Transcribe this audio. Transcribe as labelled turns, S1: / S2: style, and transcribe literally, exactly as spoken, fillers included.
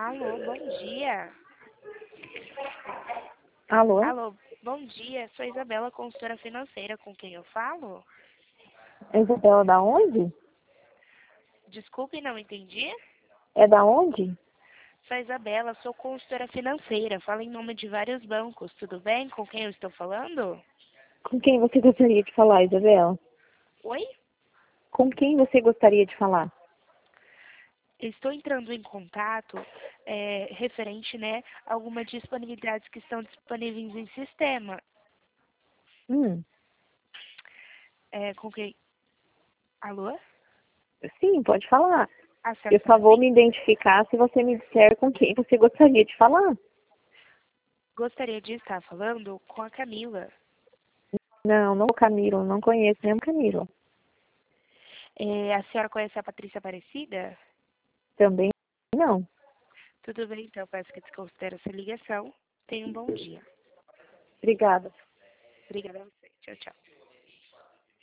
S1: Alô, bom dia.
S2: Alô?
S1: Alô, bom dia. Sou Isabela, consultora financeira. Com quem eu falo?
S2: Isabela da onde?
S1: Desculpe, não entendi.
S2: É da onde?
S1: Sou Isabela, sou consultora financeira. Falo em nome de vários bancos. Tudo bem? Com quem eu estou falando?
S2: Com quem você gostaria de falar, Isabela?
S1: Oi?
S2: Com quem você gostaria de falar?
S1: Estou entrando em contato é, referente, né, a algumas disponibilidades que estão disponíveis em sistema.
S2: Hum,
S1: É, com quem? Alô?
S2: sim, pode falar. Eu
S1: Acesso
S2: só vou
S1: bem?
S2: me identificar se você me disser com quem você gostaria de falar.
S1: Gostaria de estar falando com a Camila.
S2: Não, não o Camilo, não conheço nem o Camilo.
S1: É, a senhora conhece a Patrícia Aparecida?
S2: Também não.
S1: Tudo bem, então peço que desconsidere essa ligação. Tenha um bom dia.
S2: Obrigada.
S1: Obrigada a você. Tchau, tchau.